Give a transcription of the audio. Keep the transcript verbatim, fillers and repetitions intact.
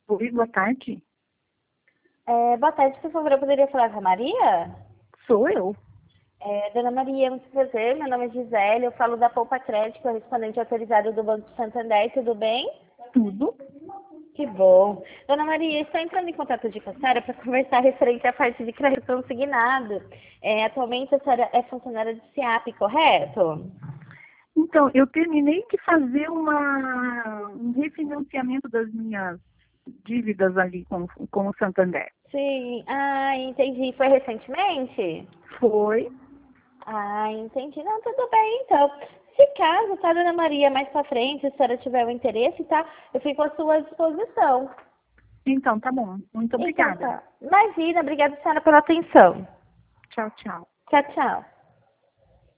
Oi, boa tarde. É, boa tarde, por favor, eu poderia falar com a Maria? Sou eu. É, Dona Maria, muito prazer, meu nome é Gisele, eu falo da Poupa Crédito, correspondente autorizado do Banco Santander, tudo bem? Tudo? Que bom. Dona Maria, estou entrando em contato de com a senhora para conversar referente à parte de crédito consignado. É, atualmente a senhora é funcionária do SIAP, correto? Então, eu terminei de fazer uma, um refinanciamento das minhas dívidas ali com, com o Santander. Sim, ah, entendi. Foi recentemente? Foi. Ah, entendi. Não, tudo bem, então. Se caso, tá, Dona Maria, mais pra frente, se a senhora tiver o interesse, tá? Eu fico à sua disposição. Então, tá bom. Muito Então obrigada. tá. Imagina, obrigada, senhora, pela atenção. Tchau, tchau. Tchau, tchau.